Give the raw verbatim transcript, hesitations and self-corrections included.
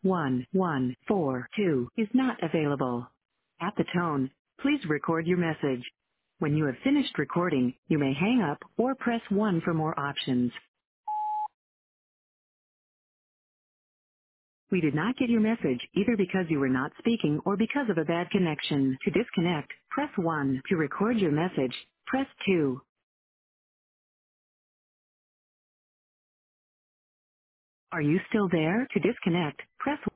one one four two is not available. At the tone, please record your message. When you have finished recording, you may hang up or press one for more options. We did not get your message either because you were not speaking or because of a bad connection. To disconnect, press one. To record your message, press two. Are you still there? To disconnect, press